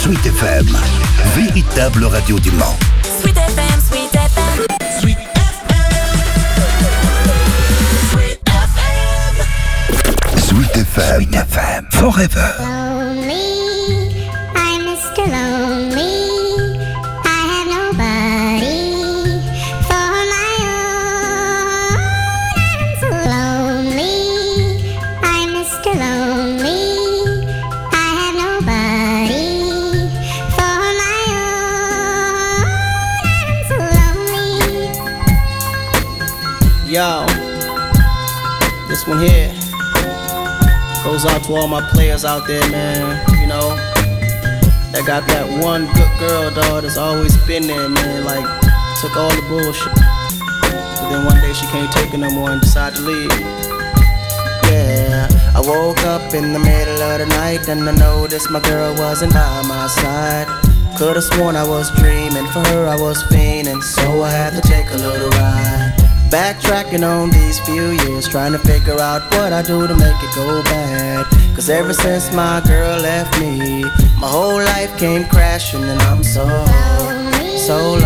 Sweet FM, véritable radio du Mans. Sweet FM, Sweet FM. Sweet FM. Sweet FM. Sweet FM. Forever. Lonely, I'm Mr. Lonely. I have nobody for my own. I'm so lonely. I'm Mr. Lonely. I have nobody for my own. I'm so lonely. Yo, this one here goes out to all my players out there, man. You know, that got that one good girl, dog, that's always been there, man. Like, took all the bullshit, but then one day she can't take it no more and decided to leave. Yeah, I woke up in the middle of the night and I noticed my girl wasn't by my side. Could've sworn I was dreaming, for her I was fiending, so I had to take a little ride. Backtracking on these few years, trying to figure out what I do to make it go bad. Cause ever since my girl left me, my whole life came crashing and I'm so lonely,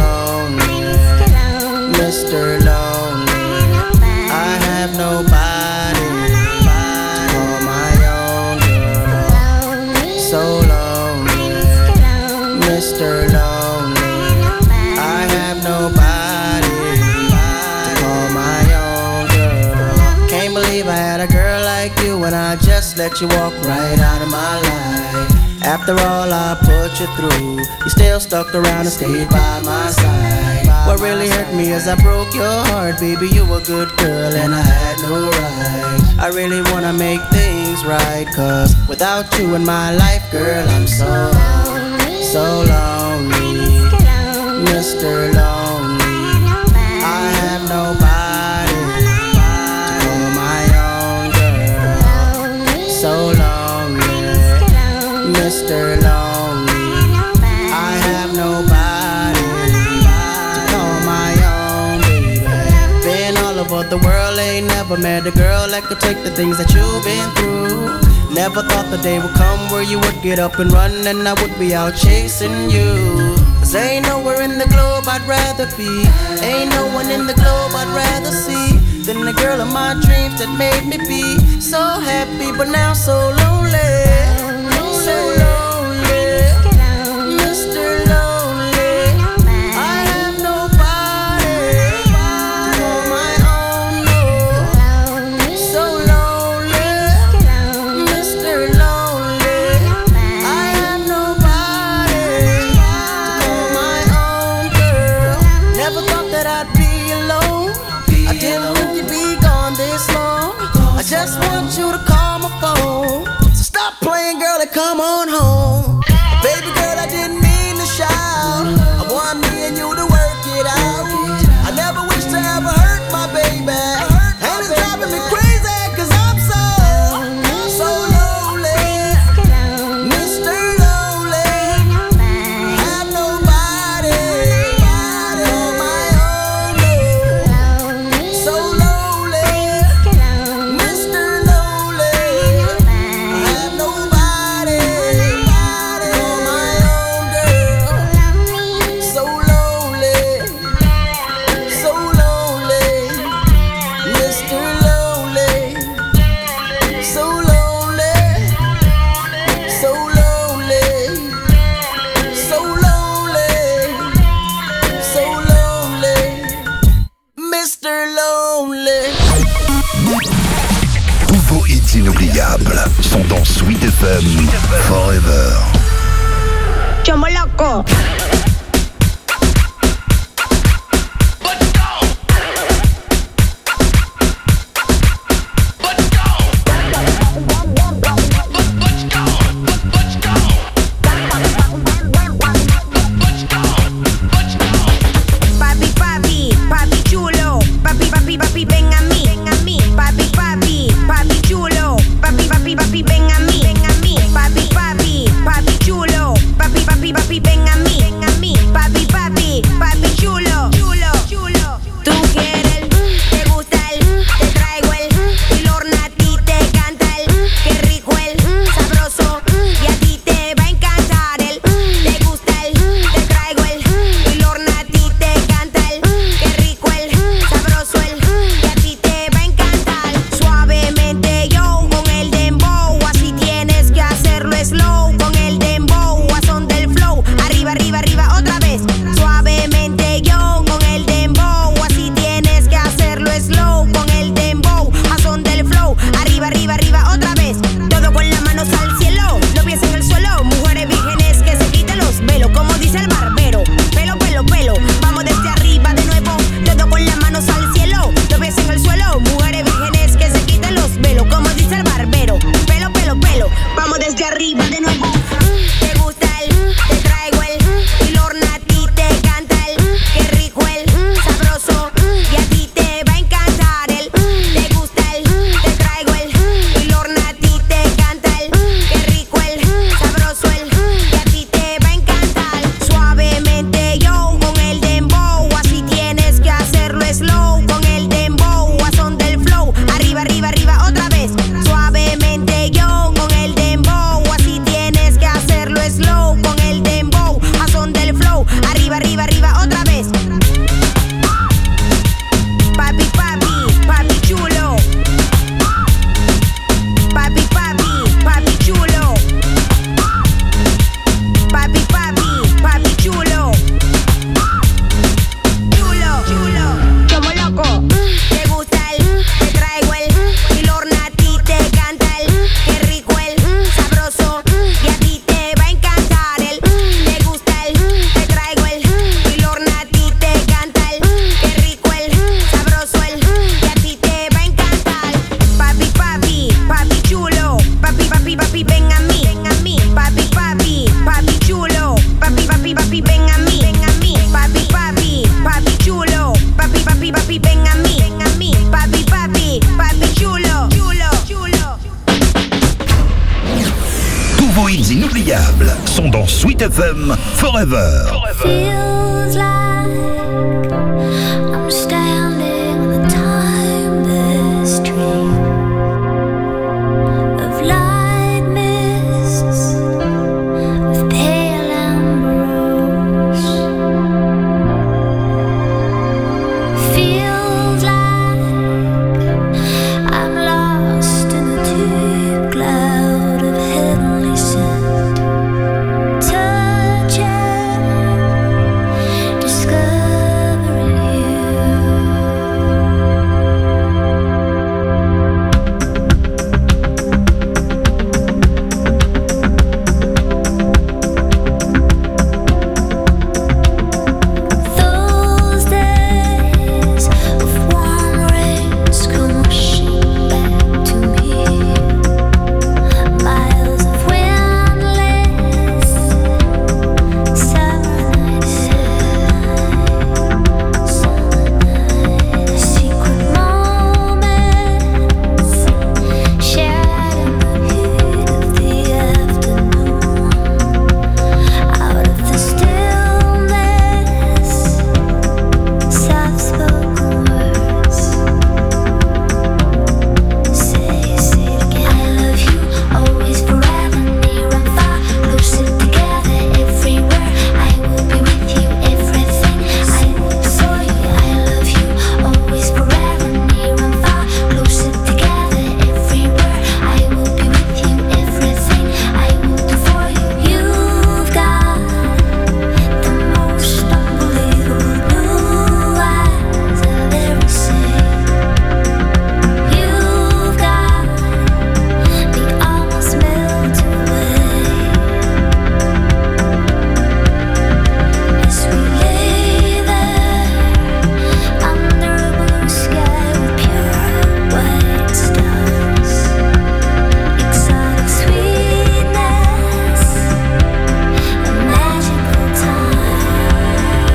Mr. Lonely. I have nobody to call my own girl. So lonely, Mr. Lonely. I have nobody to call my own girl. Can't believe I had a girl like you and I just let you walk right out of my life. After all I put you through, you still stuck around and stayed by my side. What really hurt me is I broke your heart, baby, you a good girl and I had no right. I really wanna make things right, cause without you in my life, girl, I'm so lonely, Mr. Lonely. I have nobody to call my own girl. So lonely, Mr. Lonely. I have nobody to call my own, baby. Been all over the world, ain't never met a girl that could take the things that you've been through. Never thought the day would come where you would get up and run and I would be out chasing you. Cause ain't nowhere in the globe I'd rather be, ain't no one in the globe I'd rather see than the girl of my dreams that made me be so happy but now so lonely. So lonely, Mr. Lonely. I have nobody to call my own, no. So lonely, Mr. Lonely. I have nobody to call my own girl. Never thought that I'd be alone. I didn't think you'd be gone this long. I just want you to call my phone. So stop playing, girl, and come on home. Baby girl, I didn't mean to shout. I want me and you to work it out. I never wish to ever hurt my baby, and it's driving me crazy cause I'm so lonely, Mr. Lonely. I have nobody to call my own, no. So lonely, Mr. Lonely. I have nobody to call my own girl. So lonely, so lonely, Mr. Lonely. So lonely, so lonely, so lonely, so lonely, Mr. Lonely. Tous vos hits inoubliables sont dans Sweet FM Forever. Chomo loco. Papi, papi, papi chulo, papi, papi, papi, ven a mí, papi, papi, papi chulo, papi, papi, papi, ven a mí, papi, papi, papi chulo, papi, papi, papi, ven a mí, quiz inoubliables sont dans Sweet FM Forever. Feels like I'm standing on a timeless stream of light mists, of pale ambrose. Feels like I'm lost in a deep cloud of heavenly scent. Touching, discovering you. Those days of warm rains come rushing back to me. Miles of windless summer nights, secret moments shared in the heat of the afternoon. Out of the stillness, soft-spoken words. Say it again. I love you, always, forever, near and far, closer together, everywhere. I will be with you, everything. I will do for you. I love you, always, forever, near and far, closer together, everywhere. I will be with you, everything. I will do for you. You've got the most unbelievable blue eyes I've ever seen. You've got me almost melting away as we lay there under a blue sky with pure white stars. Exotic sweetness, a magical time.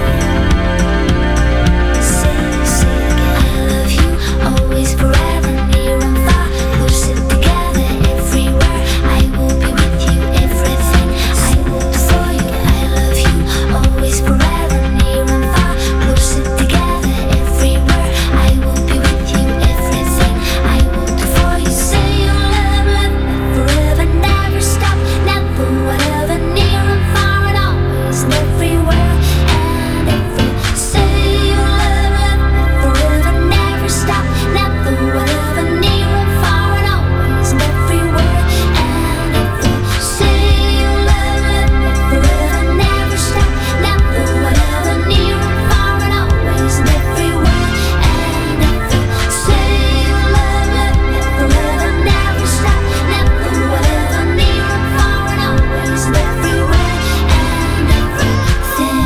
Say it again. I love you, always, forever, near and far, closer together, everywhere. I will be with you, everything. I will do for you. I love you, always, forever, near and far, closer together, everywhere. I will be with you, everything. I will do for you. Say you love me forever, never stop, never, whatever, near and far, and always, and everywhere and every. Say you love me forever, never stop, never, whatever, near and far, and always, and everywhere and every. Say you love me forever, never stop, never, whatever, near and far, and always, and everywhere and every. Say you love me forever, never stop, never, whatever, near and far, and always, and everywhere and everything.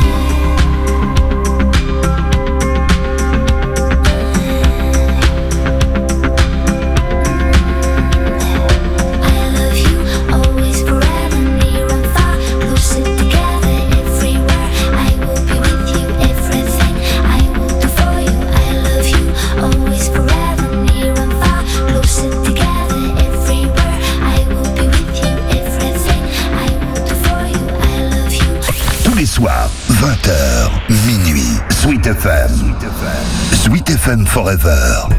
I love you, always, forever, near and far, closer together, everywhere. I will be with you, everything. I will do for you. I love you, always, forever, near and far, closer together, everywhere. I will be with you, everything. I will do for you. I love you. Tous les soirs, 20h, minuit, Sweet FM. Sweet FM Forever.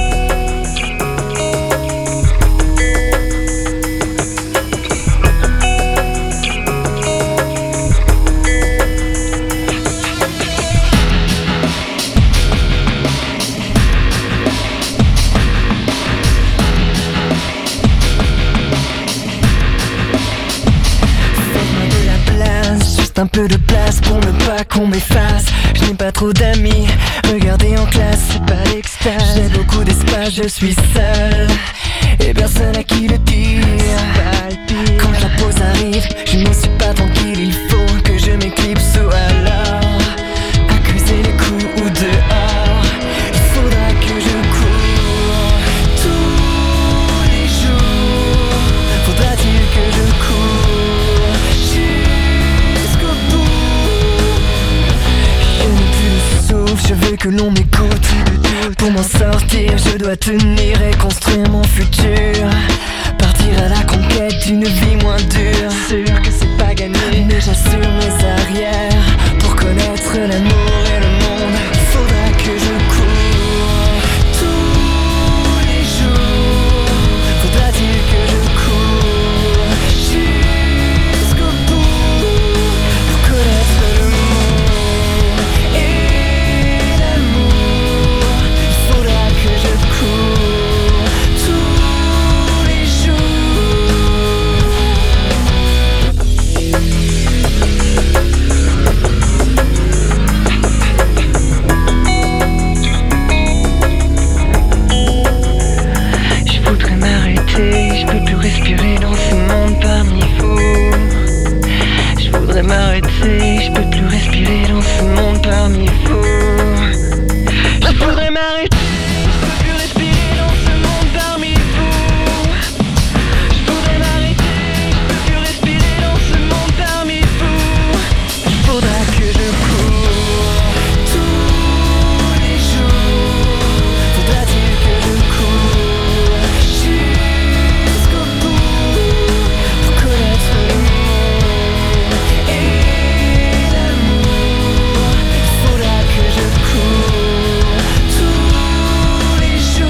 Fais-moi de la place, juste un peu de place pour ne pas qu'on m'efface. Je n'ai pas trop d'amis, regardez en classe, c'est pas l'extase. J'ai beaucoup d'espace, je suis seul et personne à qui le dire. Quand la pause arrive, je ne suis pas tranquille, il faut que je m'éclipse ou alors accuser les coups ou dehors. Il faudra que je cours tous les jours. Faudra-t-il que je cours jusqu'au bout? Je n'ai plus de souffle, je veux que l'on m'écoute. Pour m'en sortir, je dois tenir et construire mon futur. Partir à la conquête d'une vie moins dure. sûr que c'est pas gagné, mais j'assure mes arrières pour connaître l'amour et le monde. Faudra que je cours tous les jours. Faudra-t-il que je cours jusqu'au bout pour connaître le monde et l'amour. Il faudra que je cours tous les jours. Je voudrais m'arrêter, je peux plus respirer dans ce monde parmi vous. Je voudrais m'arrêter, je peux plus respirer dans ce monde parmi vous. Je voudrais m'arrêter, je peux plus respirer dans ce monde parmi vous. Je voudrais m'arrêter, je peux plus respirer dans ce monde parmi vous. Il faudra que je cours tous les jours. Faudra-t-il que je cours jusqu'au bout pour connaître le monde et l'amour. Il faudra que je cours tous les jours.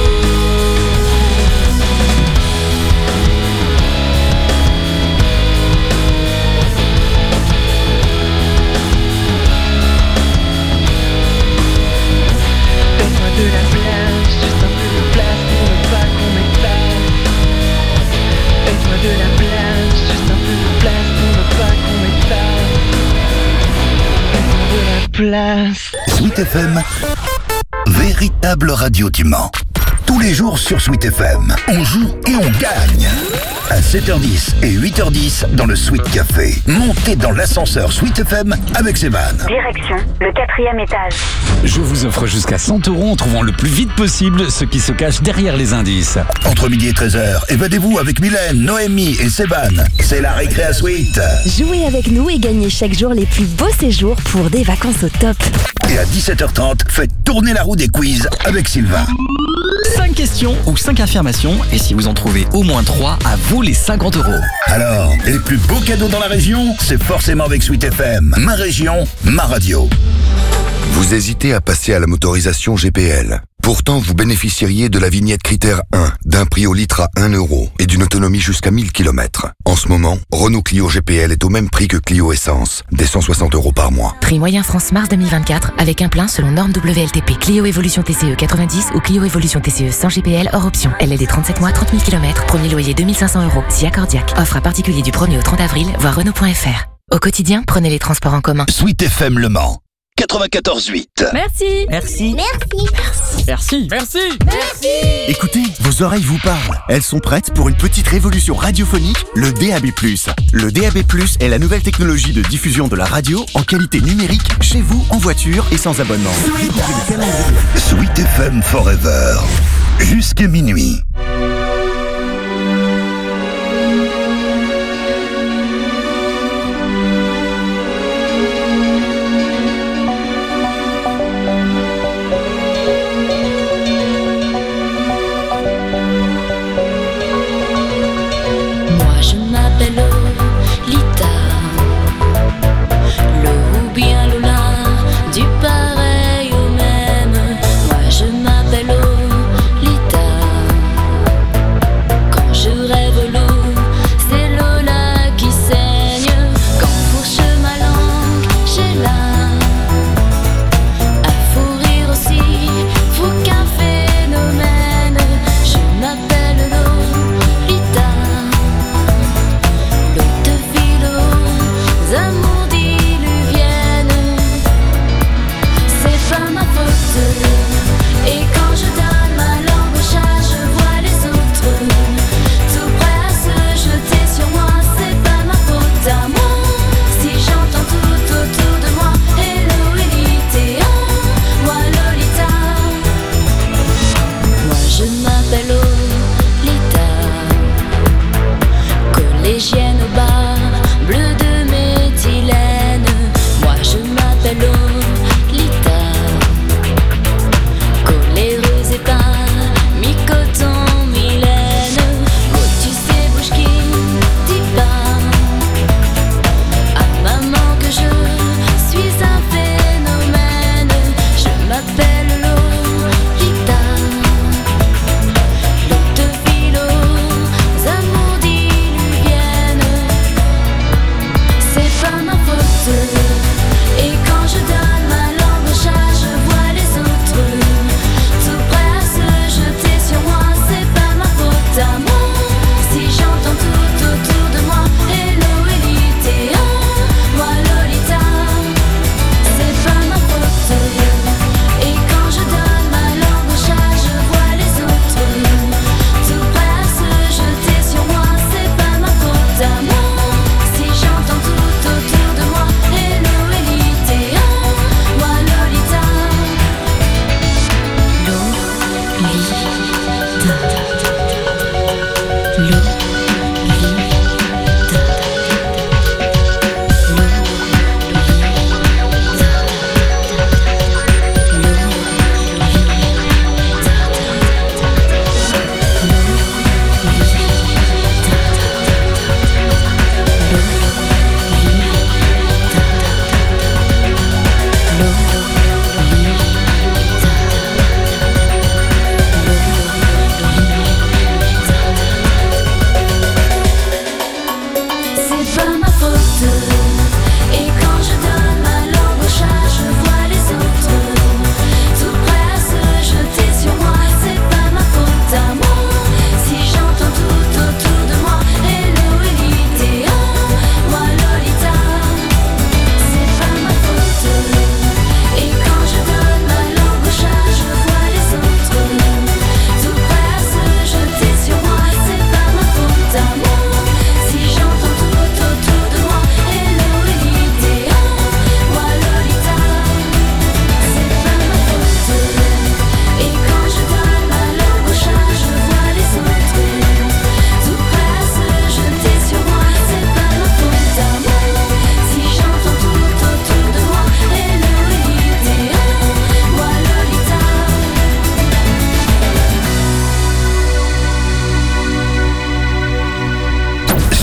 Fais-moi de la place, juste un peu de place pour ne pas qu'on m'efface. Fais-moi de la place, juste un peu de place pour ne pas qu'on m'efface. Fais-moi de la place. Sweet FM, véritable radio du Mans. Tous les jours sur Sweet FM, on joue et on gagne. À 7h10 et 8h10 dans le Sweet Café. Montez dans l'ascenseur Sweet FM avec Sévan. Direction le 4e étage. Je vous offre jusqu'à 100 € en trouvant le plus vite possible ce qui se cache derrière les indices. Entre midi et 13h, évadez-vous avec Mylène, Noémie et Sévan. C'est la récré à Sweet. Jouez avec nous et gagnez chaque jour les plus beaux séjours pour des vacances au top. Et à 17h30, faites tourner la roue des quiz avec Sylvain. 5 questions ou 5 affirmations, et si vous en trouvez au moins 3, à vous les 50 €. Alors, les plus beaux cadeaux dans la région, c'est forcément avec Sweet FM. Ma région, ma radio. Vous hésitez à passer à la motorisation GPL. Pourtant, vous bénéficieriez de la vignette critère 1, d'un prix au litre à 1 € et d'une autonomie jusqu'à 1000 km. En ce moment, Renault Clio GPL est au même prix que Clio Essence, des 160 € par mois. Prix moyen France mars 2024 avec un plein selon norme WLTP. Clio Evolution TCE 90 ou Clio Evolution TCE sans GPL hors option. LLD 37 mois, 30 000 km, premier loyer 2500 €. Si accordiaque. Offre à particulier du 1er au 30 avril, voir Renault.fr. Au quotidien, prenez les transports en commun. Sweet FM Le Mans. 94.8. Merci. Merci. Merci. Merci. Merci. Merci. Écoutez, vos oreilles vous parlent. Elles sont prêtes pour une petite révolution radiophonique, le DAB+. Le DAB+, est la nouvelle technologie de diffusion de la radio en qualité numérique, chez vous, en voiture et sans abonnement. Sweet FM Forever. Jusqu'à minuit.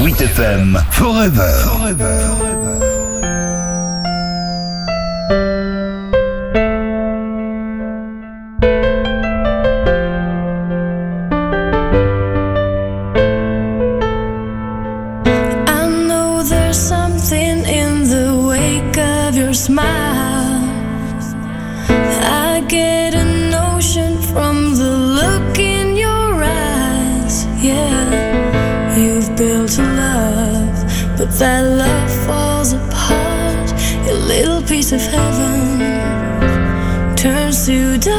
Sweet FM Forever. I know there's something in the wake of your smile. I get a notion from the look in your eyes. Yeah, you've built a love, but that love falls apart. Your little piece of heaven turns to dark.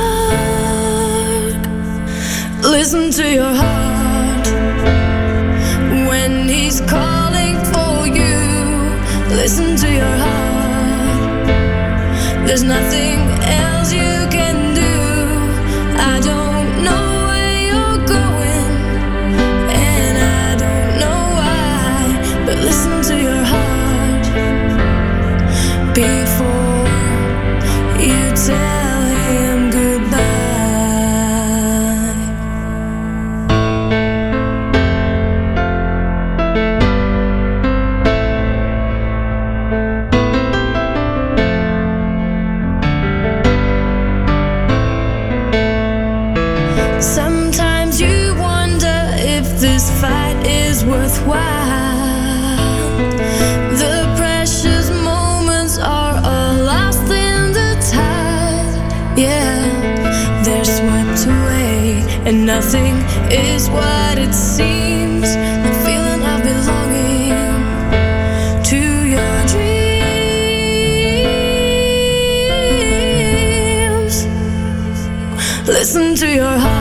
Listen to your heart when he's calling for you. Listen to your heart. There's nothing else you can do. I don't know where you're going, and I don't know why, but listen to your heart before you tell him goodbye. Sometimes you wonder if this fight is worthwhile. The precious moments are all lost in the tide. Yeah, they're swept away, and nothing is what it seems. The feeling of belonging to your dreams. Listen to your heart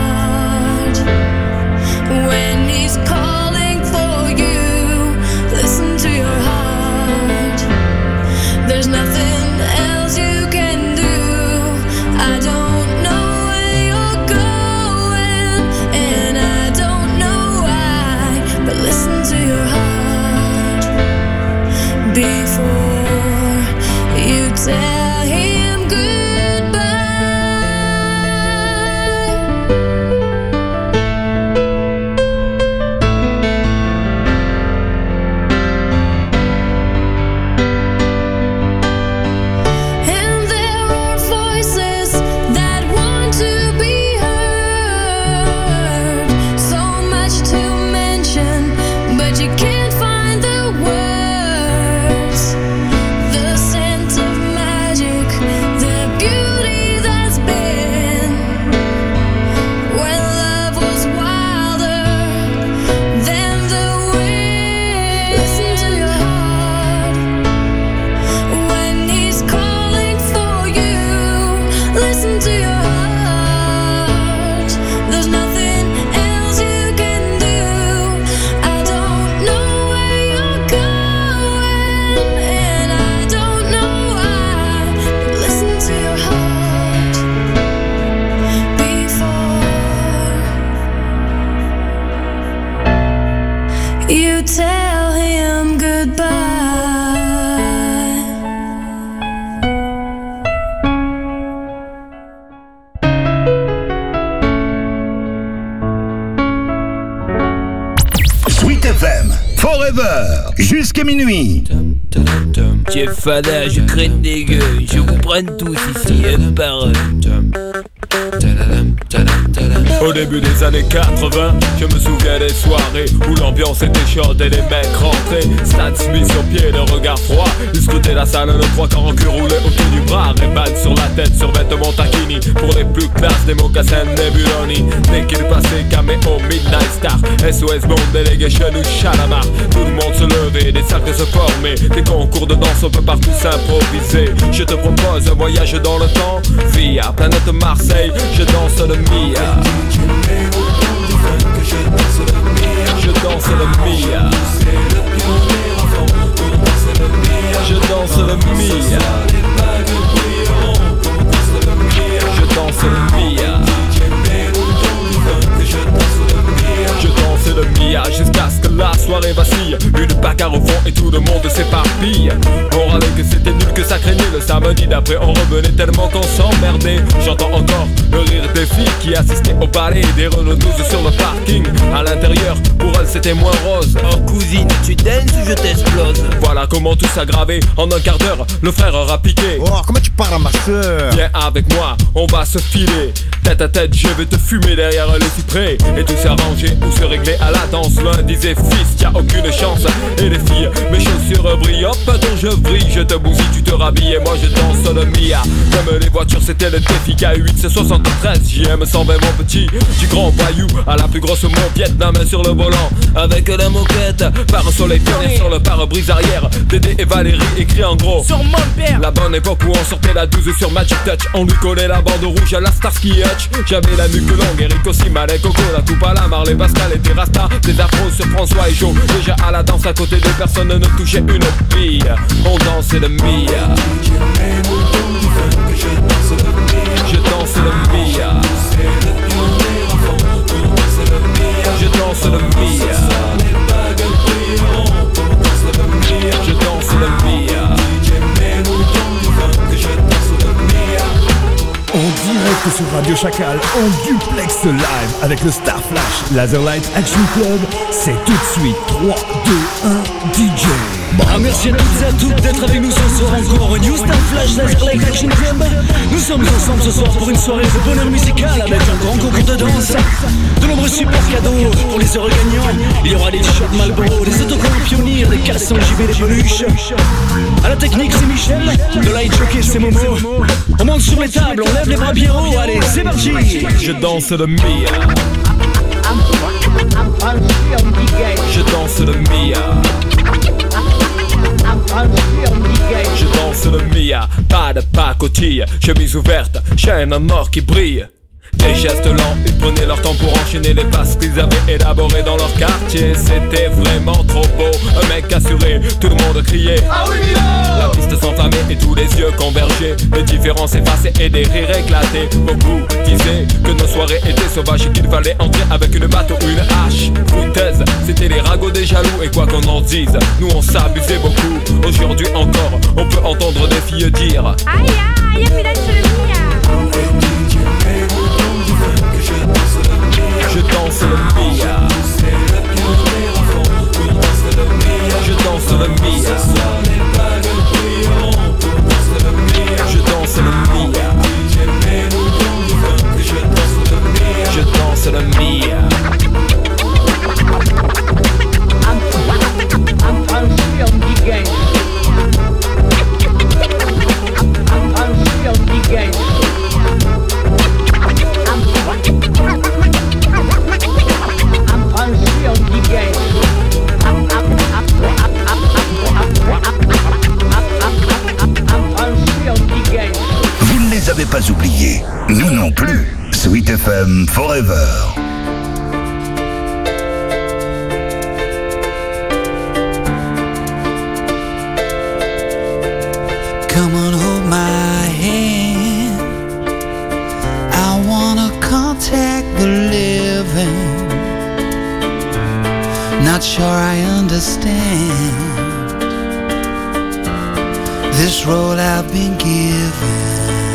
when he's calling for you. Listen to your heart. There's nothing else you can do. I don't know where you're going, and I don't know why, but listen to your heart before you tell him goodbye. And there are voices that want to be heard. So much to mention, but you can't find the words. The scent of magic, the beauty that's been when love was wilder than the wind. Listen to your heart when he's calling for you. Listen to your heart. There's nothing else you can do. I don't know where you're going, and I don't know why, but listen to your heart before you tell him goodbye. Sweet FM Forever. Jusqu'à minuit. Jeff Fada, je craigne des gueux, je vous prenne tous ici un par un. Au début des années 80, je me souviens des soirées où l'ambiance était chaude et les mecs rentraient. Stats mis sur pied, le regard froid. Ils scrutaient la salle, le trois quarts en cul roulé autour du bras. Ray-Ban sur la tête, sur vêtements taquini. Pour les plus classes, des mocassins Nebuloni. Dès qu'il passait, caméo, Midnight Star, SOS Bond, Delegation ou Chalamar. Tout le monde se levait, des cercles se formaient. Des concours de danse, on peut partout s'improviser. Je te propose un voyage dans le temps via planète Marseille, je danse le Mia. Je danse le Mia. Je danse le Mia. Je danse le Mia. Je danse le Mia jusqu'à ce que la soirée vacille. Une bagarre au fond et tout le monde s'éparpille. On râlait que c'était nul, que ça craignait. Le samedi d'après on revenait tellement qu'on s'emmerdait. J'entends encore le rire des filles qui assistaient au balai des Renault 12 sur le parking. À l'intérieur, pour elles c'était moins rose. Oh cousine, tu te dance ou je t'explose. Voilà comment tout s'aggraver. En un quart d'heure, le frère aura piqué. Oh, comment tu parles à ma soeur? Viens avec moi, on va se filer. Tête à tête, je vais te fumer derrière les cyprès. Et tout s'arranger ou se régler à la danse. L'un disait fils, y'a aucune chance. Et les filles, mes chaussures brillent. Hop, dont je brille, je te bousille, tu te rhabilles. Et moi je danse le Mia. Comme les voitures, c'était le défi. K8, c'est 73. JM 120, mon petit. Du grand voyou à la plus grosse moquette. La main sur le volant. Avec la moquette. Par soleil pionnier sur le pare-brise arrière. Dédé et Valérie écrit en gros. Sur mon père. La bonne époque où on sortait la 12 sur Magic Touch. On lui collait la bande rouge à la Starsky Hutch. J'avais la nuque longue, Eric aussi, Malek, Coco, la coupe à la Marley, Pascal et Terrasta. Des afros sur François et Joe. Déjà à la danse à côté de personne ne touchait une bille. On dansait le Mia. Je danse le Mia. Je danse le Mia. Je danse le Mia. En direct sur Radio Chacal, en duplex live avec le Star Flash Laserlight Action Club, c'est tout de suite 3, 2, 1, DJ. Merci à toutes et à toutes d'être avec nous ce soir encore au New Star Flash Laserlight Action Club. Nous sommes ensemble ce soir pour une soirée de bonheur musical avec un grand concours de danse, de nombreux super cadeaux pour les heureux gagnants. Il y aura des t-shirts Marlboro, des autocollants Pionnier, des caleçons JB, des peluches. À la technique c'est Michel, de light jockey c'est Momo. On monte sur les tables, on lève les bras bien haut, allez c'est parti. Je danse le Mia. Je danse le Mia. Je danse le Mia, pas de pacotille, chemise ouverte, chaîne en or qui brille. Des gestes lents, ils prenaient leur temps pour enchaîner les passes qu'ils avaient élaborées dans leur quartier. C'était vraiment trop beau, un mec assuré, tout le monde criait ah oui Mila. La piste s'enflammait et tous les yeux convergeaient. Les différences effacées et des rires éclatés. Beaucoup disaient que nos soirées étaient sauvages et qu'il fallait entrer avec une batte ou une hache. Foutaise, c'était les ragots des jaloux. Et quoi qu'on en dise, nous on s'abusait beaucoup. Aujourd'hui encore, on peut entendre des filles dire aïe aïe, mi danse le Mia. Je danse le Mia. Je danse le Mia. Je danse le Mia. Je danse le Mia. Vous ne les avez pas oubliés, nous non plus. Sweet FM Forever. Come on, hold my hand. I wanna contact the living. Not sure I understand this role I've been given.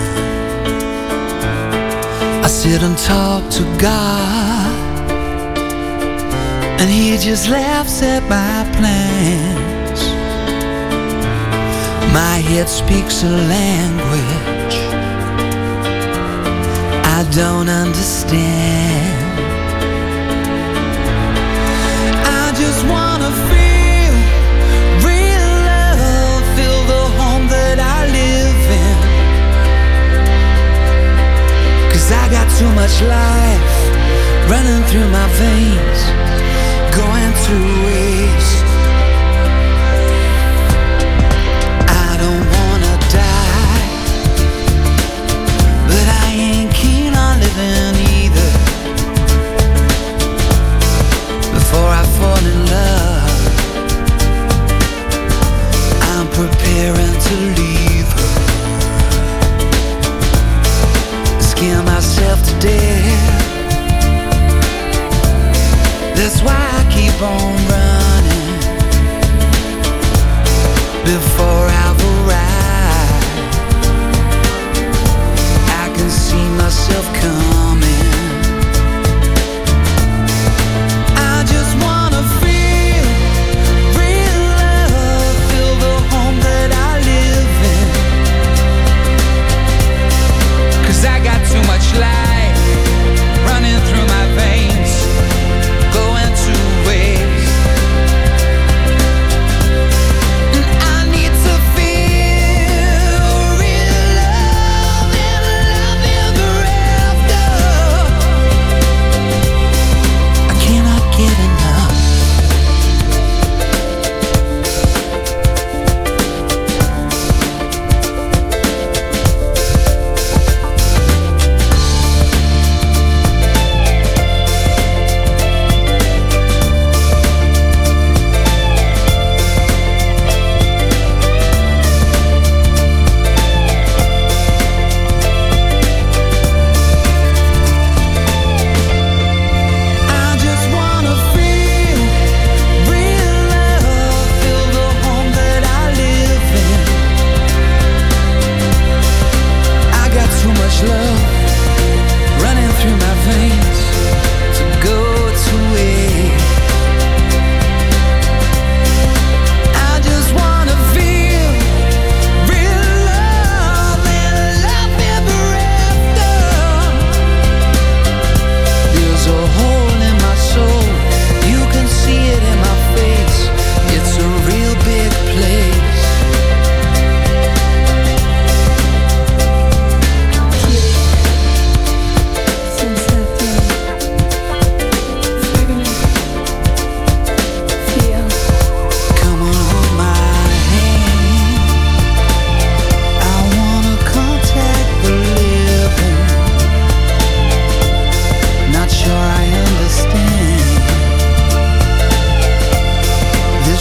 I sit and talk to God, and He just laughs at my plans. My head speaks a language I don't understand. I just wanna feel real love, feel the home that I live in. 'Cause I got too much life running through my veins, going to waste. I don't wanna die, but I ain't keen on living either. Before I fall in love,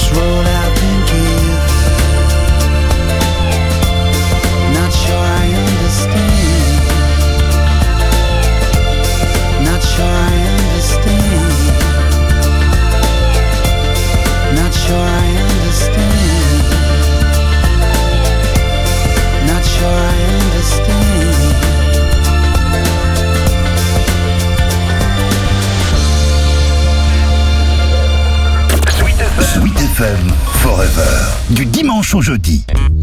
this role I've been given. Not sure I understand. Not sure I understand. Not sure I understand. Not sure I understand. Sweet FM Forever. Du dimanche au jeudi.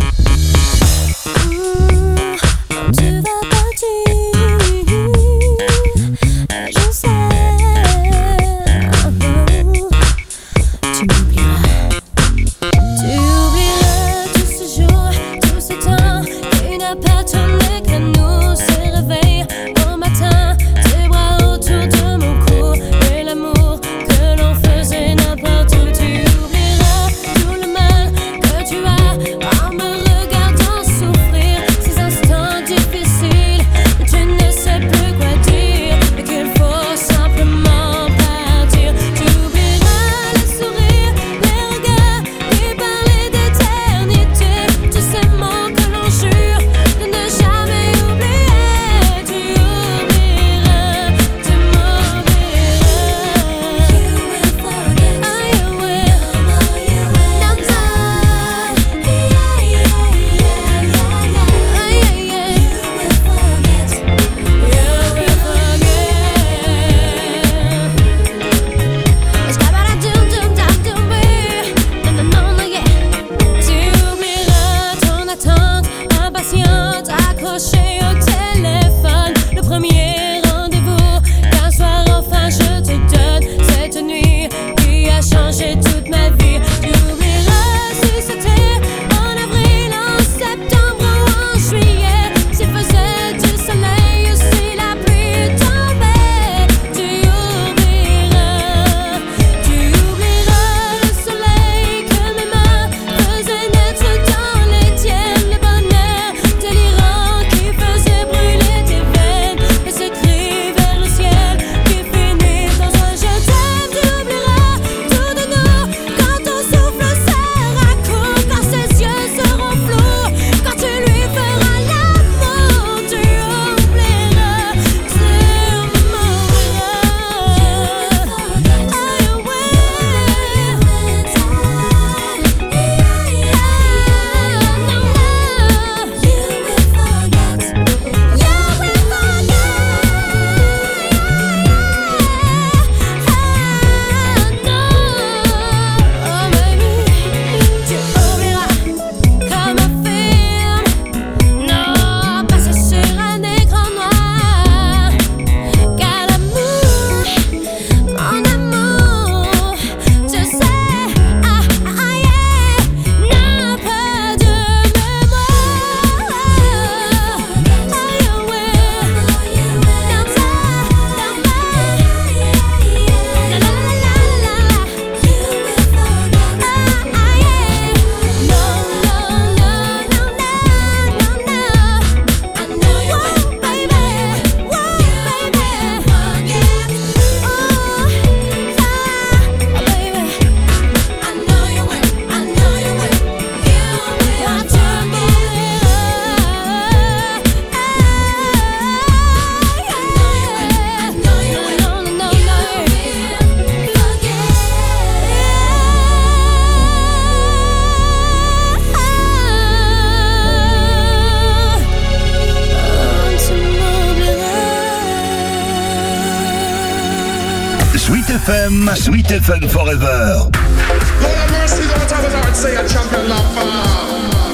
Sweet FM Forever. Lord have mercy, don't tell the Lord, say a champion not far.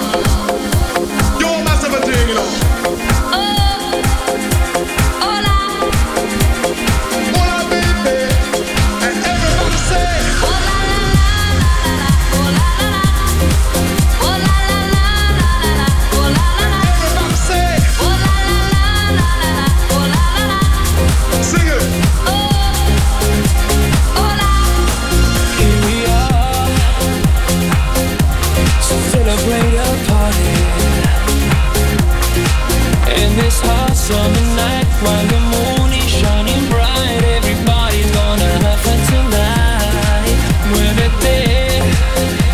You're massive a thing, you know. Hola, baby. And everybody say, hola, la, la, la, la, hola, la, la, la, hola, la, la, la, everybody say, hola, la, la, la, hola, la, la. Sing it. Celebrate a party in this hot summer night while the moon is shining bright. Everybody's gonna have fun tonight. Muévete,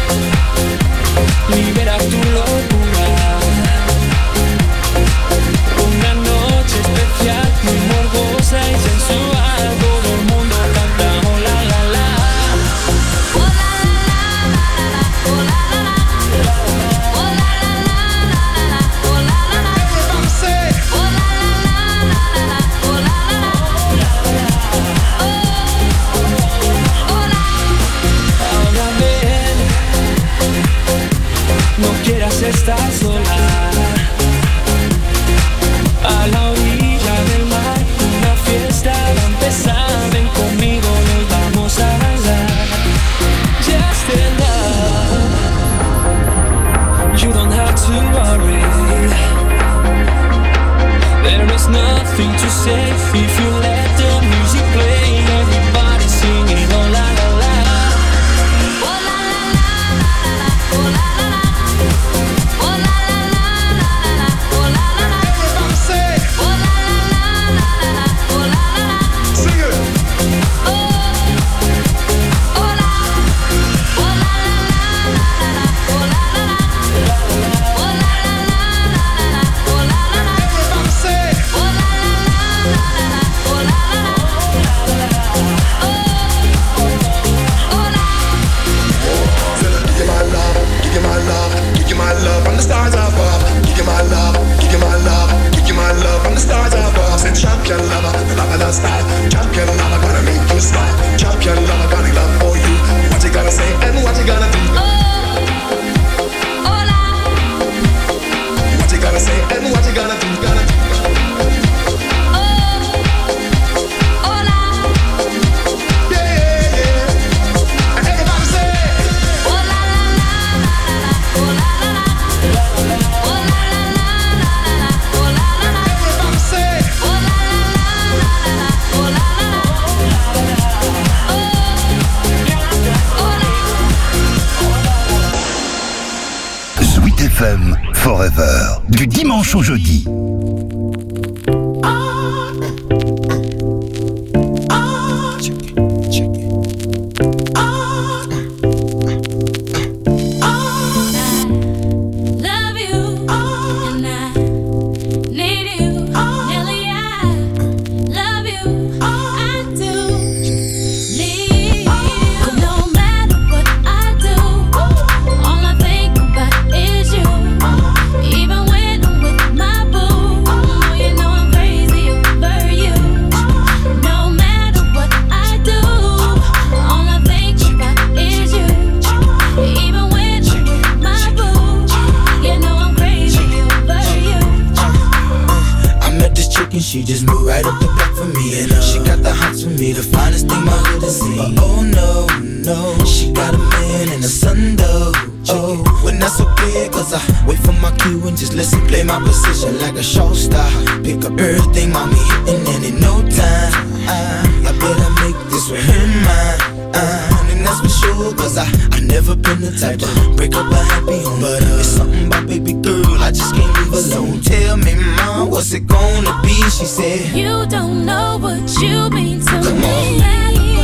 de estar sola. A la orilla del mar, una fiesta va a empezar. Ven conmigo, nos vamos a bailar. Just enough. You don't have to worry. There is nothing to say if you let the music play. Everybody singing, oh la la la. Oh la la la la la, oh la la la. Oh la la la la la, oh la la la. Everybody say, oh la la la la la, oh la la la. Sing it. Oh, oh la, oh la la la la la, oh la la la. Oh la la la la la, oh la la la. Everybody say, oh la la la la la, oh la la la. Give you my love, give you my love from the stars above. Give you my love, give you my love, give you my love from the stars above. Said champion lover, lover that style. Champion lover gonna make you smile. Champion lover gonna love for you. What you gonna say and what you gonna do? What you gonna say and what you gonna do? Gonna do. Sweet FM Forever, du dimanche au jeudi. She just moved right up the block for me, and she got the hots for me, the finest thing my hood has seen. But oh no, no, she got a man and a son though. Oh, when that's okay, cause I wait for my cue and just listen, play my position like a show star. Pick up everything, mommy hitting, and in no time, I better make this with him mine. And that's for sure, cause I never been the type to break up a happy home. But it's something about baby girl, I just can't leave alone. Tell me, mom, what's it gonna be? She said, you don't know what you mean to Come me. on.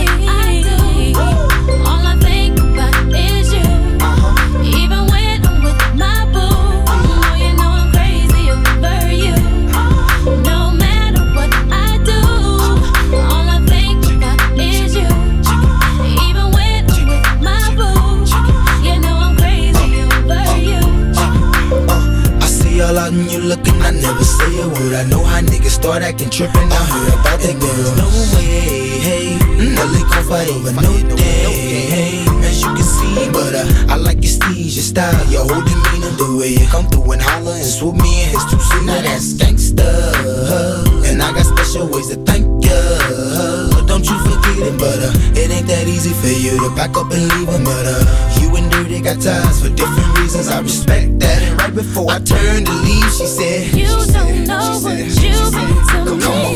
All I think about is you. Even when I'm with my boo, oh, you know I'm crazy over you. No matter what I do, all I think about is you. Even when I'm with my boo, you know I'm crazy over you. I see all out and you looking, I never say a word. I know how niggas start acting trippin'. I heard about that girl. No way, hey, Nelly gon' fight over no day, hey, as you can see. But I like your steez, your style, your whole demeanor, the way you come through and holler and swoop me in his two-seater. Now that's gangsta, and I got special ways to thank ya. Don't you forget it, but it ain't that easy for you to back up and leave him. But you and Dirty got ties for different reasons. I respect that. And right before I turned to leave, she said, you don't know what you mean to me. Come on.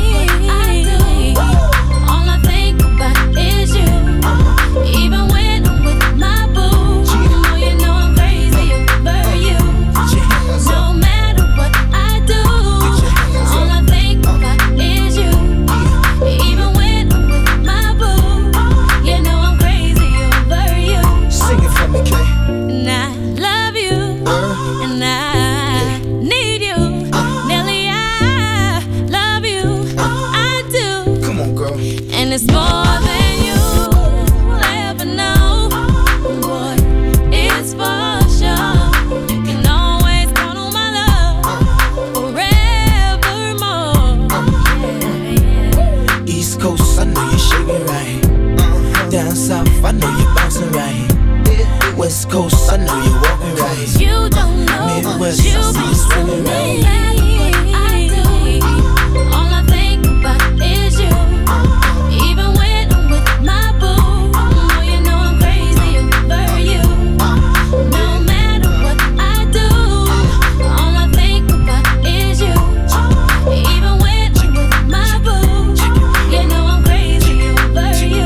All I think about is you. Even when I'm with my boo, oh, you know I'm crazy over you. No matter what I do, all I think about is you. Even when I'm with my boo, you know I'm crazy over you. Sing it for me, Kay. And I love you, and I need you. Nelly, I love you, I do. Come on, girl. And it's more than you'll ever know. Boy, it's for sure. You can always count on my love forevermore. East Coast, I know you're shaking right. Down south, I know you're bouncing right. West Coast, I know you're walking right. You don't know Midwest, what you I see you swinging right. All I think about is you. Even when I'm with my boo, oh, you know I'm crazy over you. No matter what I do, all I think about is you. Even when I'm with my boo, you know I'm crazy over you.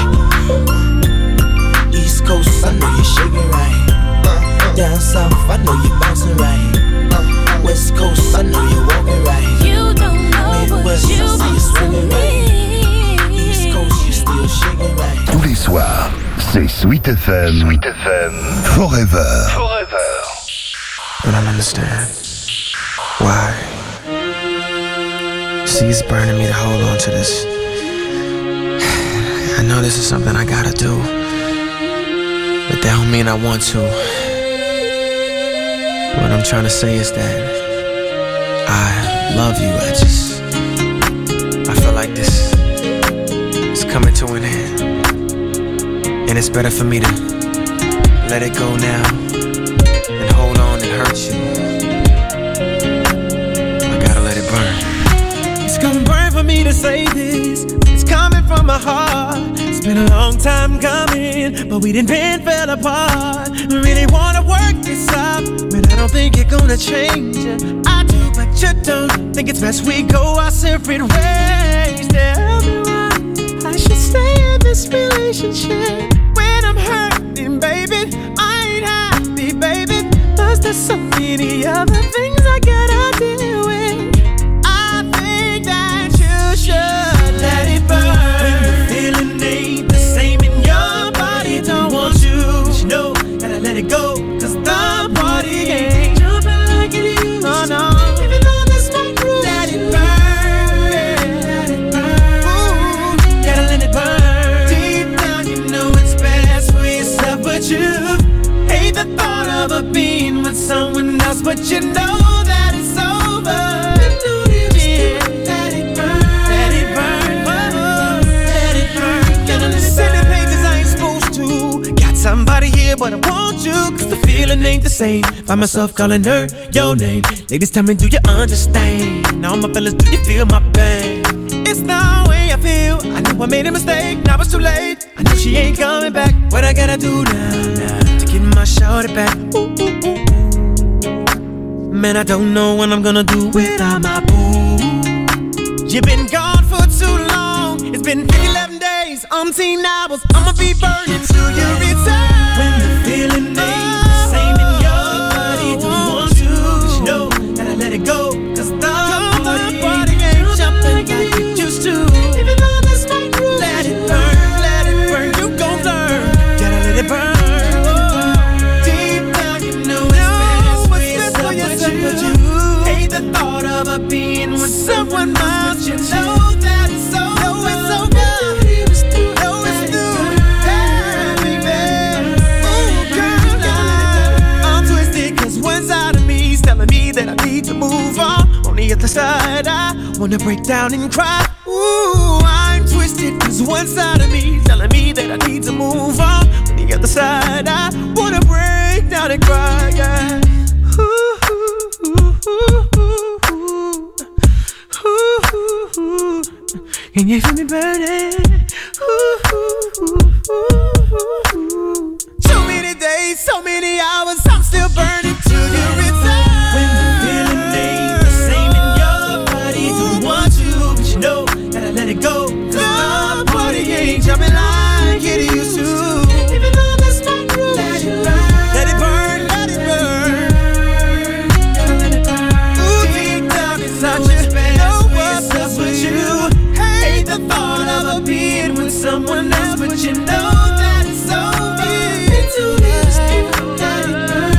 East Coast, I know you're shaking right. Down south, I know you're bouncing right. West Coast, I know you're walking right. You don't know Midwest, what you I see you swinging right. East Coast, you still shaking right. Tous les soirs, c'est Sweet FM. Sweet FM. Forever. I don't understand why. See, it's burning me to hold on to this. I know this is something I gotta do, but that don't mean I want to. What I'm trying to say is that I love you. I feel like this is coming to an end, and it's better for me to let it go now and hold on and hurt you. I gotta let it burn. It's gonna burn for me to say this. It's coming from my heart. It's been a long time coming, but we didn't bend, fell apart. We really wanna work this out, but I don't think you're gonna change it. I do, but you don't. Think it's best we go our separate ways. Tell me why I should stay in this relationship when I'm hurting, baby. I ain't happy, baby. Plus there's so many other things I gotta deal with. I think that you should let it burn. When the feeling ain't the same in your body, don't want you. But you know, gotta let it go, cause the party ain't jumping like it used to. Oh no, even though this might prove, let it burn. Let it burn. Ooh, gotta let it burn. Deep down you know it's best for yourself, but you hate the thought of a being with someone else, but you know that it's over. Somebody here, but I want you, cause the feeling ain't the same. Find myself calling her your name. Ladies, tell me, do you understand? All my fellas, do you feel my pain? It's the way I feel. I know I made a mistake, now it's too late. I know she ain't coming back. What I gotta do now to get my shorty back? Ooh, ooh, ooh, ooh. Man, I don't know what I'm gonna do without my boo. You've been gone for too long. It's been 11 days, umpteen hours. I'ma be burning till you return. When the feeling ain't the same in your body, don't want you. But you know, gotta let it go, cause the party ain't jumping like it used to. Even though this might prove, let it burn, you gon' learn. Gotta let it burn. Deep down you know it's best for yourself, but you hate the thought of a being with someone else. You know that it's over. No, it's over. That I need to move on. On the other side, I wanna break down and cry. Ooh, I'm twisted, cause one side of me telling me that I need to move on. On the other side, I wanna break down and cry, yeah. Ooh, ooh, ooh, ooh, ooh, ooh. Can you feel me burning? Ooh, ooh, ooh, ooh, ooh. So many days, so many hours, I'm still burning till you return. When the feeling ain't the same in your body, don't want you, but you know, gotta let it go. Cause the party ain't jumping like it used to. Even though that's my rule, let it burn. Let it burn, let it burn. Gotta let it burn. Ooh, deep down inside you, know what's up with you. Hate the thought of a being with someone else, but you know that it's over. It's too late. Let it burn.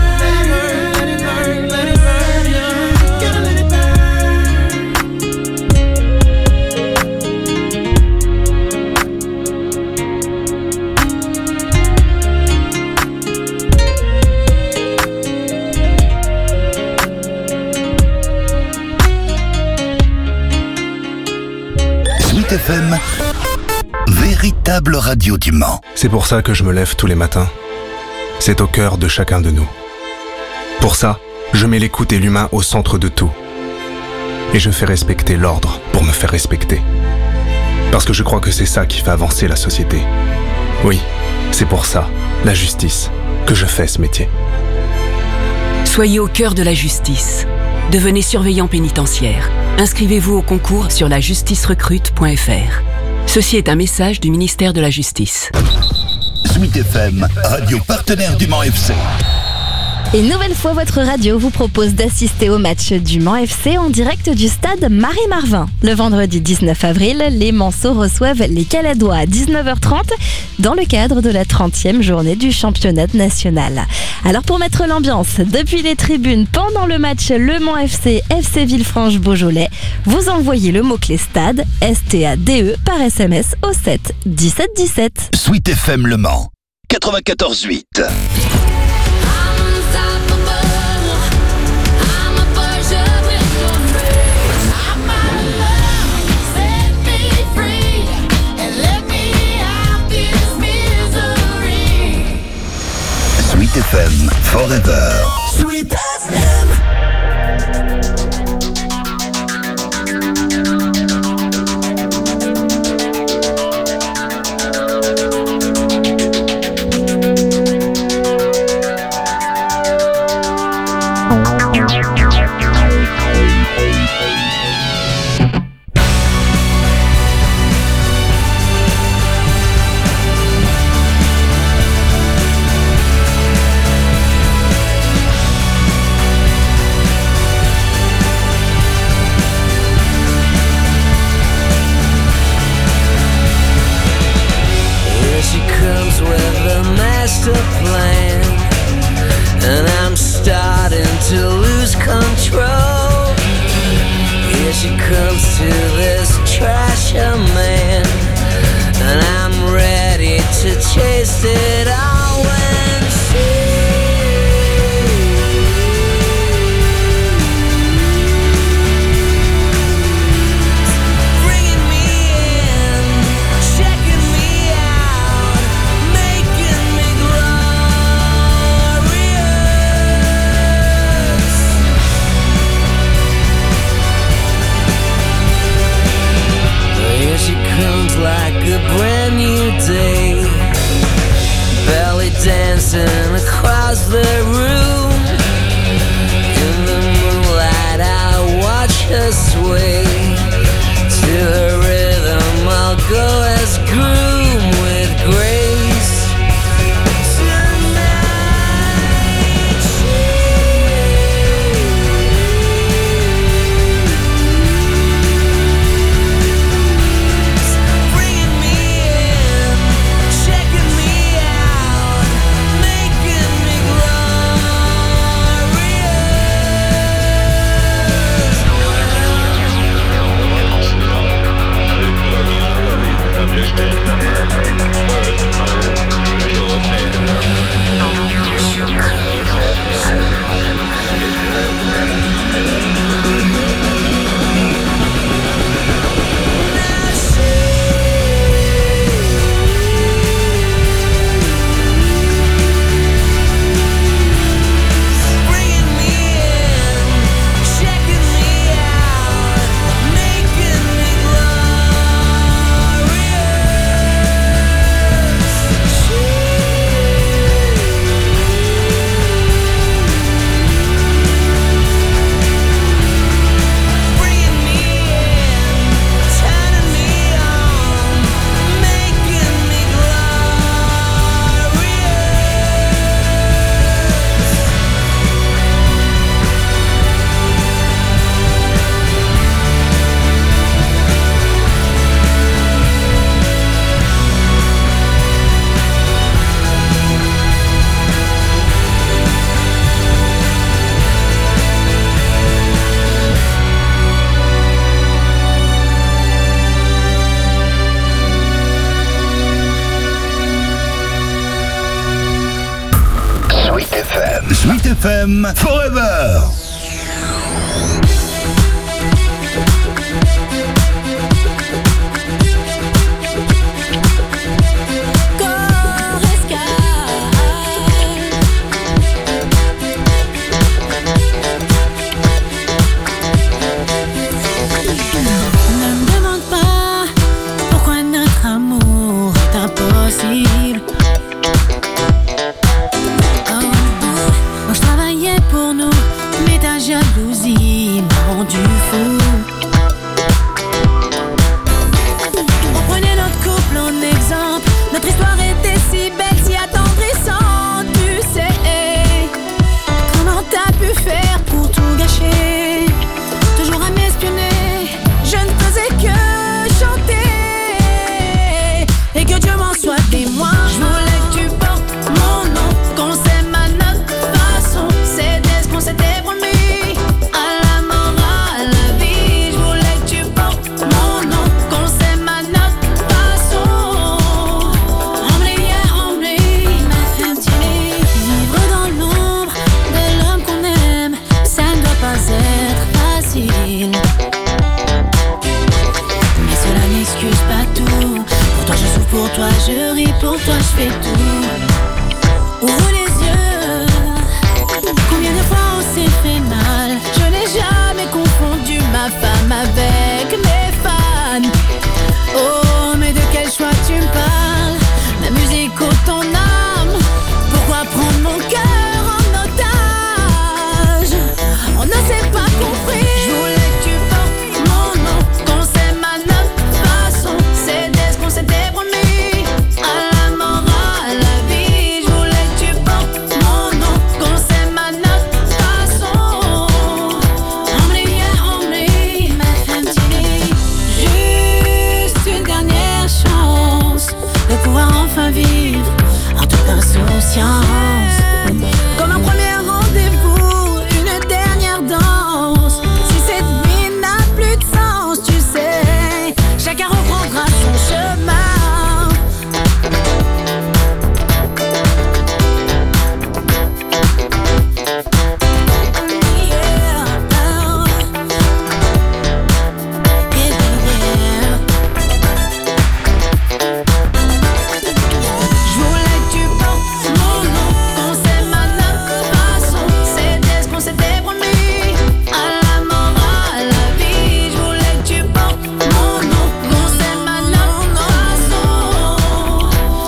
Sweet FM, véritable radio du Mans. C'est pour ça que je me lève tous les matins. c'est au cœur de chacun de nous. Pour ça, je mets l'écoute et l'humain au centre de tout. Et je fais respecter l'ordre pour me faire respecter. Parce que je crois que c'est ça qui fait avancer la société. Oui, c'est pour ça, la justice, que je fais ce métier. Soyez au cœur de la justice. Devenez surveillant pénitentiaire. Inscrivez-vous au concours sur lajusticerecrute.fr. Ceci est un message du ministère de la Justice. Sweet FM, radio partenaire du Mans FC. Et nouvelle fois, votre radio vous propose d'assister au match du Mans FC en direct du stade Marie-Marvin. Le vendredi 19 avril, les Manceaux reçoivent les Caladois à 19h30 dans le cadre de la 30e journée du championnat national. Alors pour mettre l'ambiance depuis les tribunes pendant le match Le Mans FC Villefranche-Beaujolais, vous envoyez le mot-clé stade STADE par SMS au 7 17 17. Sweet FM Le Mans 94.8. Sweet FM Forever. Sweet FM. Plan, and I'm starting to lose control. Here she comes to this trasher man, and I'm ready to chase it all when bringing me in, checking me out, making me she comes like a brand new day, belly dancing across the room. In the moonlight I watch her sway, to her rhythm I'll go as groom with grace. Sweet FM Forever. fait tout. Ouvre les yeux. Combien de fois on s'est fait mal? Je n'ai jamais confondu ma femme avec mes fans. Oh, mais de quel choix tu me parles? Ma musique ou ton âme? Pourquoi prendre mon cœur en otage? On ne s'est pas compris. Je voulais que tu portes mon nom, qu'on s'aime à notre façon. C'est ce qu'on s'était promis, à la mort, à la vie. Je voulais que tu portes mon nom, qu'on s'aime à notre façon. Omri, ma femme timide. Juste une dernière chance de pouvoir enfin vivre en toute insouciance. Comme un premier rendez-vous, une dernière danse. Si cette vie n'a plus de sens, tu sais, chacun reprendra son chemin. Je voulais que tu portes mon nom, qu'on s'aime à notre façon. C'était ce qu'on s'était promis, à la mort, à la vie. Je voulais que tu portes mon nom, qu'on s'aime à notre façon.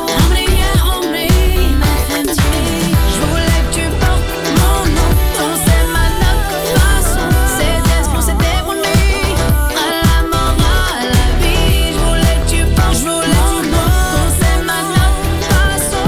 Omri, ma femme timide. Je voulais que tu portes mon nom, qu'on s'aime à notre façon. C'était ce qu'on s'était promis, à la mort, à la vie. Je voulais que tu portes mon nom, qu'on s'aime à notre façon.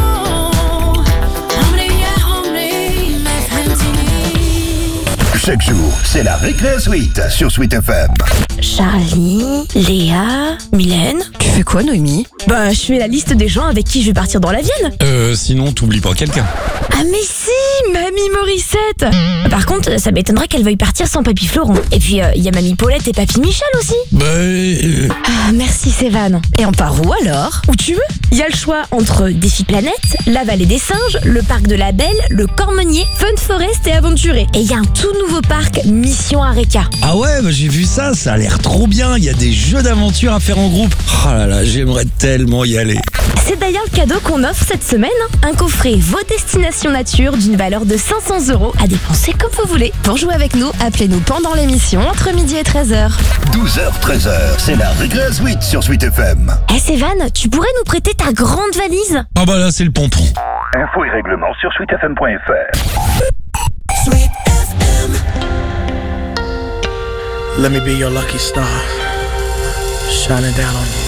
Omri, ma femme timide. Chaque jour, c'est la Récré Suite sur Sweet FM. Charlie, Léa, Mylène. Tu fais quoi, Noémie? Bah, je fais la liste des gens avec qui je vais partir dans la Vienne. Sinon, t'oublies pas quelqu'un. Ah mais si, Mamie Morissette. Par contre, ça m'étonnerait qu'elle veuille partir sans Papy Florent. Et puis, il y a Mamie Paulette et Papy Michel aussi. Ah, merci Sévan. Et on part où alors? Où tu veux. Il y a le choix entre Défi Planète, la Vallée des Singes, le Parc de la Belle, le Cormenier, Fun Forest et Aventuré. Et il y a un tout nouveau parc, Mission Areka. Ah ouais, bah j'ai vu ça, ça a l'air trop bien. Il y a des jeux d'aventure à faire en groupe. Oh là là, j'aimerais tellement y aller. C'est d'ailleurs le cadeau qu'on offre cette semaine. Un coffret Vos Destinations Nature d'une valeur de 500 € à dépenser comme vous voulez. Pour jouer avec nous, appelez-nous pendant l'émission entre midi et 13h. 12h, 13h, c'est la Récré Suite sur Sweet FM. Eh Sévan, tu pourrais nous prêter ta grande valise? Ah bah là, c'est le pompon. Infos et règlements sur sweetfm.fr. Sweet FM. Let me be your lucky star, shining down on you.